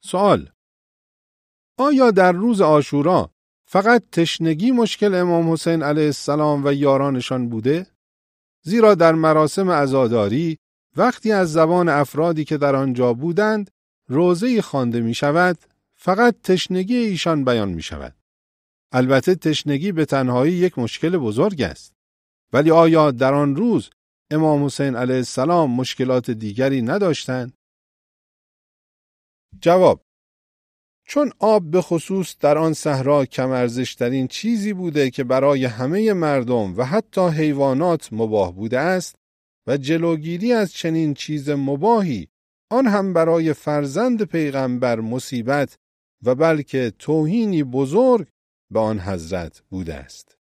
سوال: آیا در روز عاشورا فقط تشنگی مشکل امام حسین علیه السلام و یارانشان بوده؟ زیرا در مراسم عزاداری وقتی از زبان افرادی که در آنجا بودند روزه‌ای خوانده می شود، فقط تشنگی ایشان بیان می شود. البته تشنگی به تنهایی یک مشکل بزرگ است. ولی آیا در آن روز امام حسین علیه السلام مشکلات دیگری نداشتند؟ جواب: چون آب به خصوص در آن صحرا کم ارزش‌ترین چیزی بوده که برای همه مردم و حتی حیوانات مباح بوده است و جلوگیری از چنین چیز مباحی، آن هم برای فرزند پیغمبر، مصیبت و بلکه توهینی بزرگ به آن حضرت بوده است.